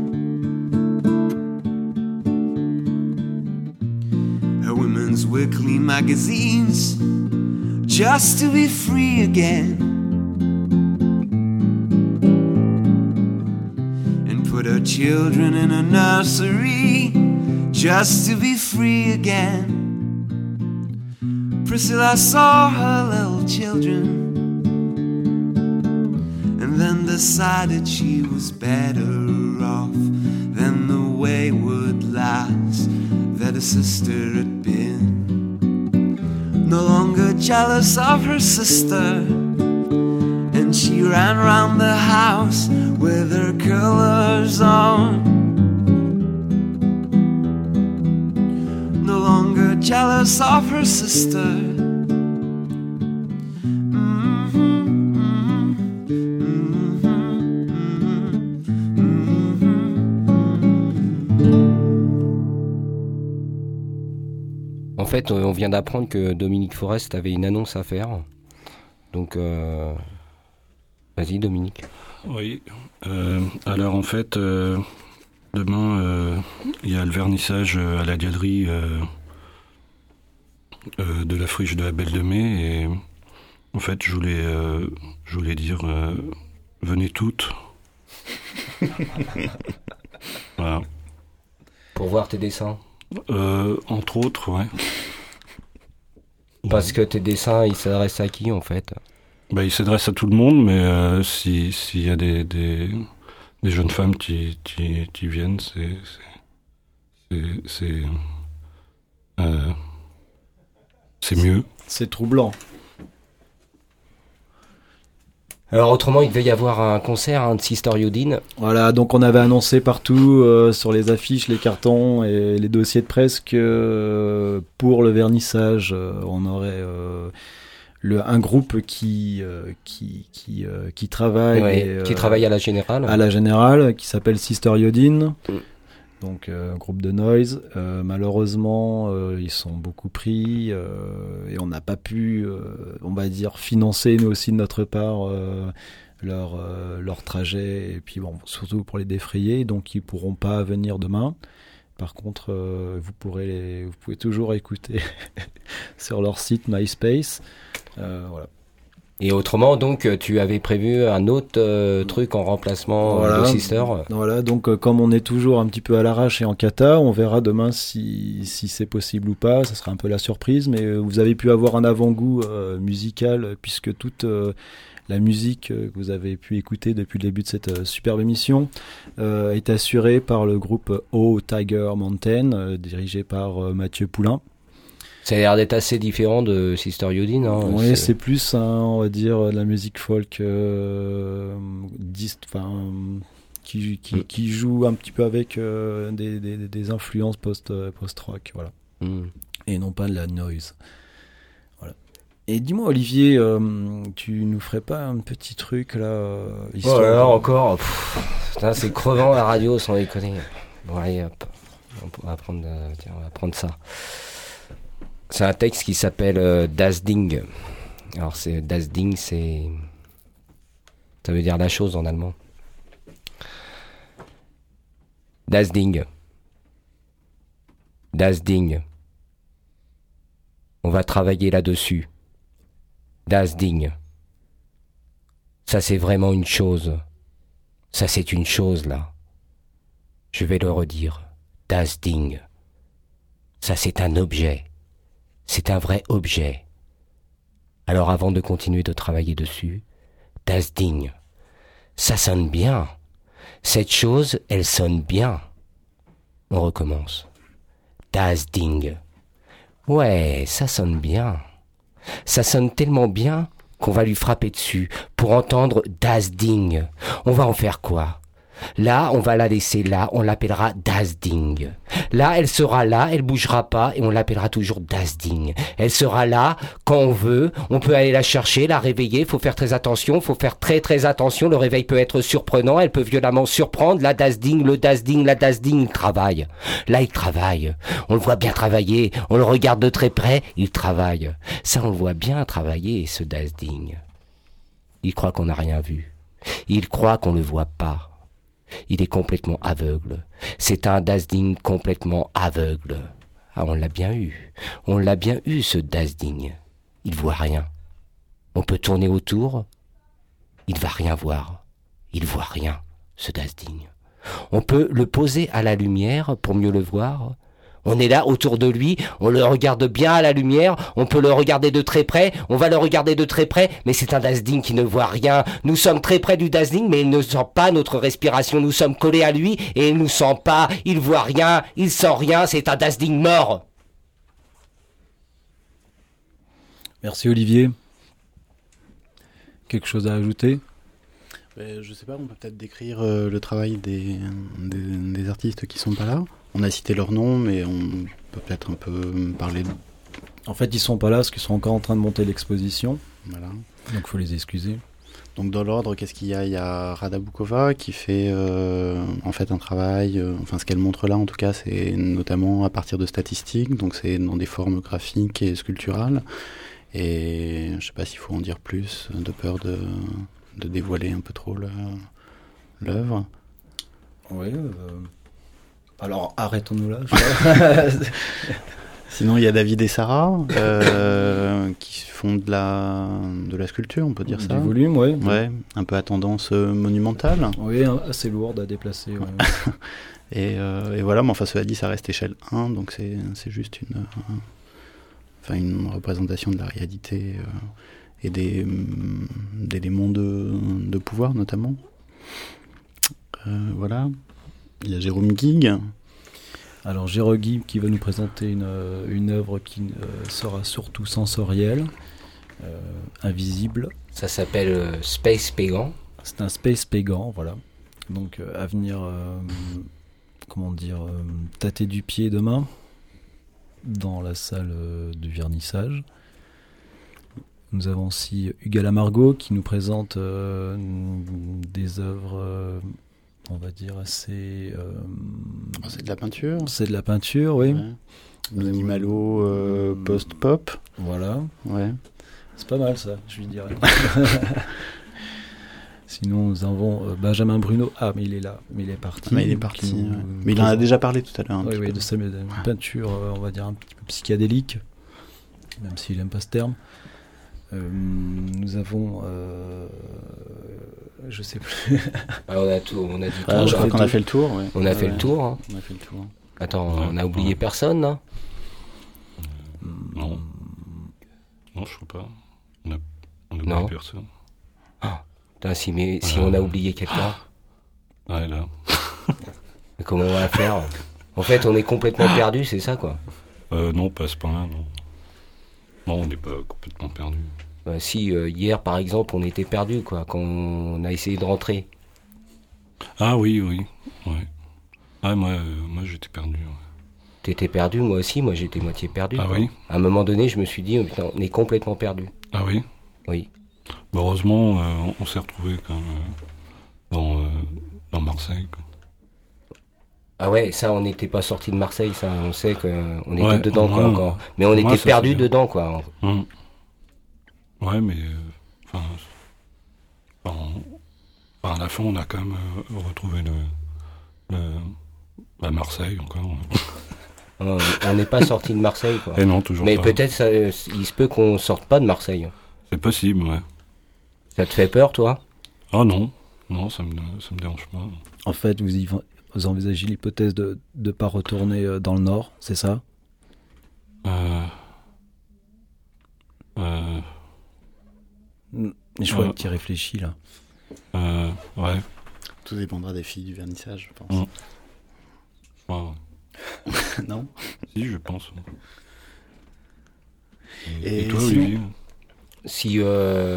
Her women's weekly magazines just to be free again. And put her children in a nursery just to be free again. Priscilla saw her little children and then decided she was better off than the wayward lass that her sister had been. No longer jealous of her sister, and she ran round the house with her colors on. No longer jealous of her sister. En fait, on vient d'apprendre que Dominique Forest avait une annonce à faire. Donc, euh... vas-y, Dominique. Oui. Euh, alors, en fait, euh, demain, euh, il y a le vernissage à la galerie euh, euh, de la friche de la Belle de Mai. Et en fait, je voulais, euh, je voulais dire, euh, venez toutes. Voilà. Pour voir tes dessins. Euh, entre autres, ouais. Parce que tes dessins, ils s'adressent à qui, en fait ? Bah, ils s'adressent à tout le monde, mais euh, si s'il y a des, des, des jeunes femmes qui, qui, qui viennent, c'est c'est c'est euh, c'est mieux. C'est troublant. Alors autrement, il devait y avoir un concert hein, de Sister Yodine. Voilà, donc on avait annoncé partout euh, sur les affiches, les cartons et les dossiers de presse que euh, pour le vernissage, euh, on aurait euh, le, un groupe qui euh, qui qui, euh, qui travaille ouais, et, euh, qui travaille à la Générale. À la Générale, qui s'appelle Sister Yodine. Mm. Donc euh, un groupe de noise. Euh, malheureusement, euh, ils sont beaucoup pris euh, et on n'a pas pu, euh, on va dire, financer nous aussi de notre part euh, leur euh, leur trajet et puis bon, surtout pour les défrayer. Donc ils pourront pas venir demain. Par contre, euh, vous pourrez, les, vous pouvez toujours écouter sur leur site MySpace. Euh, voilà. Et autrement, donc, tu avais prévu un autre euh, truc en remplacement voilà. de Sister. Voilà, donc euh, comme on est toujours un petit peu à l'arrache et en cata, on verra demain si, si c'est possible ou pas. Ça sera un peu la surprise, mais euh, vous avez pu avoir un avant-goût euh, musical, puisque toute euh, la musique euh, que vous avez pu écouter depuis le début de cette euh, superbe émission euh, est assurée par le groupe Oh Tiger Mountain, euh, dirigé par euh, Mathieu Poulain. Ça a l'air d'être assez différent de Sister Yodine. Hein. Oui, c'est... c'est plus, hein, on va dire, de la musique folk euh, dist, enfin, qui, qui, mm. qui joue un petit peu avec euh, des, des, des influences post, post-rock, voilà. Mm. Et non pas de la noise. Voilà. Et dis-moi, Olivier, euh, tu nous ferais pas un petit truc, là euh, histoire... Oh là là, encore Pff, putain, c'est crevant la radio, sans déconner. Bon, allez, hop. On va prendre, euh, tiens, on va prendre ça. C'est un texte qui s'appelle euh, Das Ding. Alors, c'est, Das Ding, c'est... ça veut dire la chose en allemand. Das Ding. Das Ding. On va travailler là-dessus. Das Ding. Ça, c'est vraiment une chose. Ça, c'est une chose, là. Je vais le redire. Das Ding. Ça, c'est un objet. C'est un vrai objet. Alors avant de continuer de travailler dessus, Das Ding. Ça sonne bien. Cette chose, elle sonne bien. On recommence. Das Ding. Ouais, ça sonne bien. Ça sonne tellement bien qu'on va lui frapper dessus pour entendre Das Ding. On va en faire quoi ? Là, on va la laisser là, on l'appellera Das Ding. Là, elle sera là, elle bougera pas et on l'appellera toujours Das Ding. Elle sera là quand on veut, on peut aller la chercher, la réveiller, faut faire très attention, faut faire très très attention, le réveil peut être surprenant, elle peut violemment surprendre, la Das Ding, le Das Ding, la Das Ding, il travaille. Là, il travaille, on le voit bien travailler, on le regarde de très près, il travaille. Ça, on le voit bien travailler, ce Das Ding. Il croit qu'on n'a rien vu, il croit qu'on le voit pas. Il est complètement aveugle. C'est un Das Ding complètement aveugle. Ah, on l'a bien eu. On l'a bien eu, ce Das Ding. Il voit rien. On peut tourner autour. Il va rien voir. Il voit rien, ce Das Ding. On peut le poser à la lumière pour mieux le voir. On est là autour de lui, on le regarde bien à la lumière, on peut le regarder de très près, on va le regarder de très près, mais c'est un Das Ding qui ne voit rien. Nous sommes très près du Das Ding, mais il ne sent pas notre respiration. Nous sommes collés à lui et il ne nous sent pas, il voit rien, il sent rien, c'est un Das Ding mort. Merci Olivier. Quelque chose à ajouter ? Euh, je sais pas, on peut peut-être décrire euh, le travail des, des, des artistes qui sont pas là. On a cité leurs noms, mais on peut peut-être un peu parler de... En fait, ils sont pas là parce qu'ils sont encore en train de monter l'exposition. Voilà. Donc, il faut les excuser. Donc, dans l'ordre, qu'est-ce qu'il y a ? Il y a Rada Bukova qui fait euh, en fait un travail... Euh, enfin, ce qu'elle montre là, en tout cas, c'est notamment à partir de statistiques. Donc, c'est dans des formes graphiques et sculpturales. Et je sais pas s'il faut en dire plus, de peur de... de dévoiler un peu trop le, l'œuvre. Oui. Euh, alors arrêtons-nous là. Sinon, il y a David et Sarah euh, qui font de la de la sculpture, on peut dire du ça. Du volume, oui. Ouais, un peu à tendance monumentale. Oui, assez lourde à déplacer. Ouais. et, euh, et voilà, mais enfin, cela dit, ça reste échelle un, donc c'est c'est juste une euh, enfin une représentation de la réalité. Euh, et des, d'éléments de, de pouvoir notamment. Euh, voilà. Il y a Jérôme Guig. Alors Jérôme Guig qui va nous présenter une, une œuvre qui euh, sera surtout sensorielle, euh, invisible. Ça s'appelle euh, Space Pagan. C'est un Space Pagan, voilà. Donc euh, à venir, euh, comment dire, euh, tâter du pied demain dans la salle euh, du vernissage. Nous avons aussi Hugues Lamargot qui nous présente euh, des œuvres, euh, on va dire, assez... Euh, c'est de la peinture. C'est de la peinture, oui. Ouais. Minimalo euh, post-pop. Voilà. Ouais. C'est pas mal ça, je lui dirais. Sinon, nous avons euh, Benjamin Bruno. Ah, mais il est là, mais il est parti. Ah, mais il est parti, nous, ouais. Mais il en a déjà parlé tout à l'heure. Oui, oui, de sa peinture, euh, on va dire, un petit peu psychédélique, même s'il n'aime pas ce terme. Euh, nous avons, euh, je sais plus. Ah, on a tout, on a dit Ah, tout, je là. crois qu'on a fait le tour. Ouais. On a Ouais, fait le ouais. tour. Hein. On a fait le tour. Attends, Ouais. on a oublié Ouais. personne, là. Non. Non, je crois pas. On a, on a Non. oublié personne. Putain, si, mais, si Euh. on a oublié quelqu'un, Ouais, là. comment on va faire? En fait, on est complètement perdu, c'est ça, quoi. Euh, non, pas à ce point-là, non. Non, on n'est pas complètement perdu. Bah, si, euh, hier, par exemple, on était perdu, quoi, quand on a essayé de rentrer. Ah oui, oui. Ouais. Ah, moi, euh, moi j'étais perdu. Ouais. T'étais perdu, moi aussi, moi j'étais moitié perdu. Ah quoi. oui. À un moment donné, je me suis dit, oh, putain, on est complètement perdu. Ah oui. Oui. Bah, heureusement, euh, on, on s'est retrouvés quand même euh, dans, euh, dans Marseille. Quoi. Ah ouais, ça, on n'était pas sorti de Marseille, ça, on sait qu'on était Ouais, dedans, quoi, ouais, encore. Mais on moi, était ça, perdu c'est bien. dedans, quoi. Hum. Ouais, mais euh, enfin, enfin, enfin, à la fin, on a quand même euh, retrouvé le, le bah, Marseille encore. On on n'est pas sorti de Marseille, quoi. Et non, toujours Mais pas. peut-être, ça, il se peut qu'on sorte pas de Marseille. C'est possible, ouais. Ça te fait peur, toi? Ah non, non, ça me, ça me dérange pas. En fait, vous, y, vous envisagez l'hypothèse de ne pas retourner euh, dans le nord, c'est ça? Euh, euh, Je vois Euh. que tu y réfléchis là. euh, ouais. Tout dépendra des filles du vernissage, je pense. Mm. Ouais, ouais. Non. Si, je pense. Et, Et et toi, sinon- Olivier? Si, euh,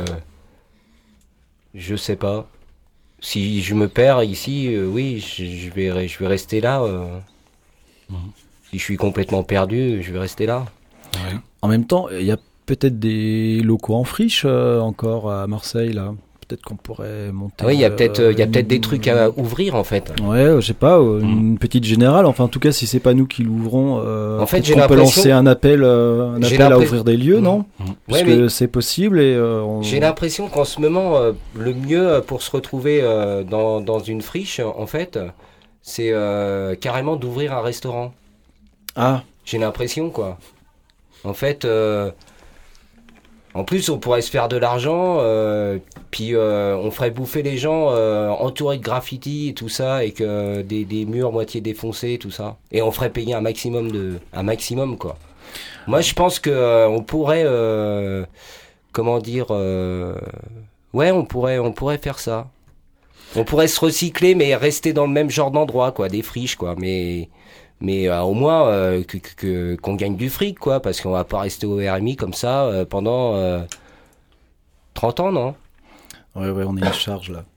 je sais pas. Si je me perds ici, euh, oui, je, je vais, je vais rester là. euh. Mhm. Si je suis complètement perdu, je vais rester là. Ouais. En même temps, il y a peut-être des locaux en friche euh, encore à Marseille là. Peut-être qu'on pourrait monter. Ah oui, il y a euh, peut-être, euh, il y a une- peut-être des trucs à ouvrir en fait. Ouais, euh, je sais pas, euh, Mm. une petite générale. Enfin, en tout cas, si c'est pas nous qui l'ouvrons, euh, En fait, peut-être j'ai qu'on peut l'impression- lancer un appel, euh, un J'ai appel à l'impression- ouvrir des lieux, Mm. non? Mm. Parce Ouais, que mais c'est possible et euh, on- j'ai l'impression qu'en ce moment, euh, le mieux pour se retrouver euh, dans, dans une friche, en fait, c'est euh, carrément d'ouvrir un restaurant. Ah, J'ai l'impression, quoi. En fait, euh, en plus, on pourrait se faire de l'argent, euh, puis euh, on ferait bouffer les gens euh, entourés de graffiti et tout ça, et que des, des murs moitié défoncés, tout ça. Et on ferait payer un maximum de, un maximum, quoi. Moi, je pense que euh, on pourrait, euh, comment dire, euh, ouais, on pourrait, on pourrait faire ça. On pourrait se recycler, mais rester dans le même genre d'endroit, quoi, des friches, quoi. Mais mais euh, au moins euh, que, que- que- qu'on gagne du fric, quoi, parce qu'on va pas rester au R M I comme ça euh, pendant euh, trente ans, non? ouais, ouais, on est une charge là.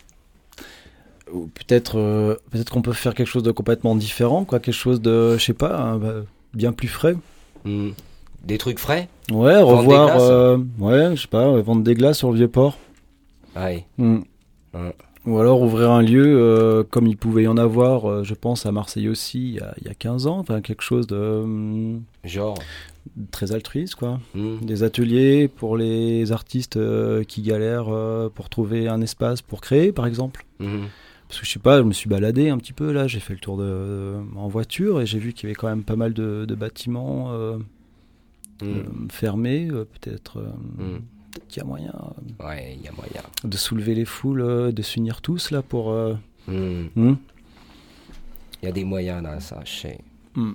Ou peut-être, euh, peut-être qu'on peut faire quelque chose de complètement différent, quoi, quelque chose de, je sais pas, hein, bah, bien plus frais. Hmm. Des trucs frais? Ouais, Vendre des revoir, glaces. euh, ouais, je sais pas, euh, vendre des glaces sur le Vieux-Port. Ouais. Hmm. Ouais. Ou alors ouvrir un lieu euh, comme il pouvait y en avoir, euh, je pense, à Marseille aussi, il y a, il y a quinze ans, enfin quelque chose de hum, Genre. très altruiste, quoi. Hmm. Des ateliers pour les artistes euh, qui galèrent euh, pour trouver un espace pour créer, par exemple. Mhm. Parce que je sais pas, je me suis baladé un petit peu là, j'ai fait le tour de, de- en voiture et j'ai vu qu'il y avait quand même pas mal de, de bâtiments euh, Hmm. euh, fermés, euh, peut-être. euh, Hmm. Peut-être qu'il y a moyen euh, Ouais, il y a moyen. de soulever les foules, euh, de s'unir tous là pour. euh, Hmm. hmm. Il y a des moyens là, ça, je sais. Hmm.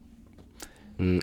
Hmm.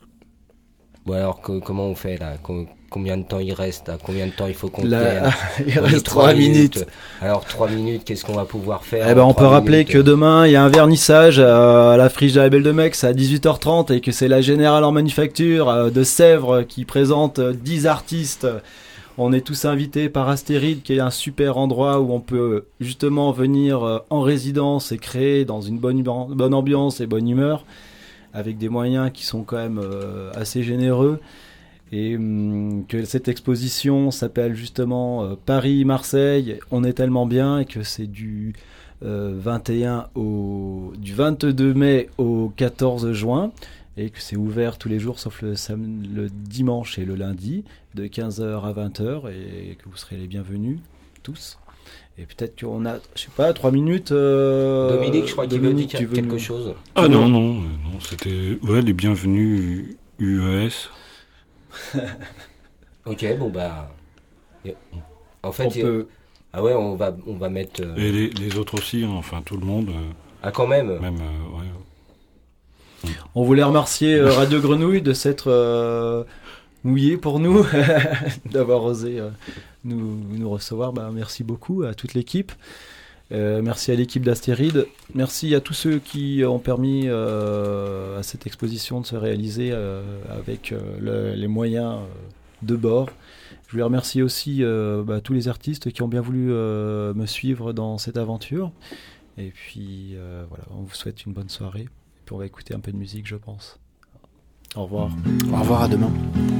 Bon alors, que- comment on fait là? Com- Combien de temps il reste là? Combien de temps il faut qu'on Là, tienne? il On dit reste trois minutes. Alors trois minutes, qu'est-ce qu'on va pouvoir faire? Eh ben, en on peut trois rappeler minutes que demain, il y a un vernissage euh, à la friche de la Belle de Mex à dix-huit heures trente et que c'est la Générale en Manufacture euh, de Sèvres qui présente euh, dix artistes. On est tous invités par Astéride, qui est un super endroit où on peut justement venir euh, en résidence et créer dans une bonne, ambi- bonne ambiance et bonne humeur, avec des moyens qui sont quand même euh, assez généreux. Et hum, que cette exposition s'appelle justement euh, Paris-Marseille, on est tellement bien, et que c'est du euh, vingt et un au du vingt-deux mai au quatorze juin, et que c'est ouvert tous les jours sauf le, sam- le dimanche et le lundi de quinze heures à vingt heures, et que vous serez les bienvenus tous. Et peut-être qu'on a, je sais pas, trois minutes. euh, Dominique, je crois qu'il veut Dominique, dire tu veux quelque nous- chose. Ah non, non, euh, non, c'était ouais, les bienvenus U E S. Ok, bon bah. En fait, On peut... ah ouais, on va, on va mettre. Euh... Et les, les autres aussi, hein, enfin tout le monde. Euh, ah, quand même. Même, euh, ouais. On voulait remercier euh, Radio Grenouille de s'être euh, mouillé pour nous, d'avoir osé euh, nous, nous recevoir. Bah, merci beaucoup à toute l'équipe. Euh, merci à l'équipe d'Astéride. Merci à tous ceux qui ont permis euh, à cette exposition de se réaliser euh, avec euh, le, les moyens euh, de bord. Je voulais remercier aussi euh, bah, tous les artistes qui ont bien voulu euh, me suivre dans cette aventure. Et puis euh, voilà, on vous souhaite une bonne soirée. Et puis on va écouter un peu de musique, je pense. Au revoir. Au revoir, à demain.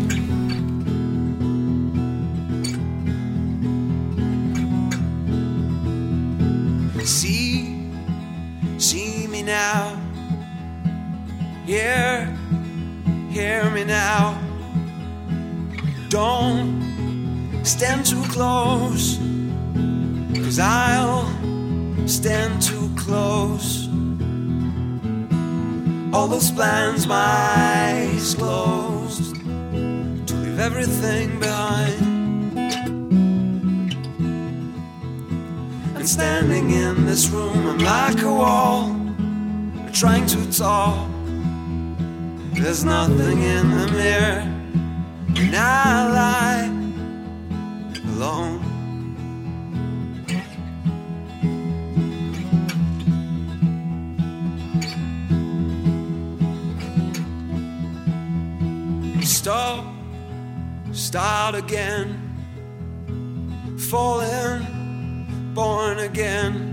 See, see me now. Hear, hear me now. Don't stand too close, 'cause I'll stand too close. All those plans, my eyes closed, to leave everything behind. And standing in this room, I'm like a wall, trying to talk. There's nothing in the mirror, and I lie alone. Stop, start again, falling, born again.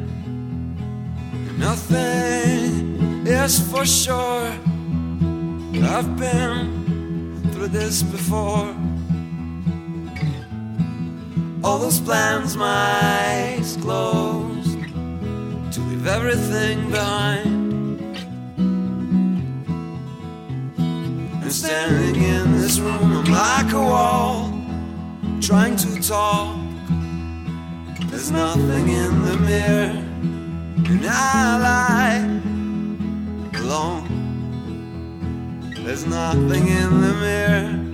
Nothing is for sure. I've been through this before. All those plans, my eyes closed, to leave everything behind. And standing in this room, I'm like a wall, trying to talk. There's nothing in the mirror, and I lie alone. There's nothing in the mirror.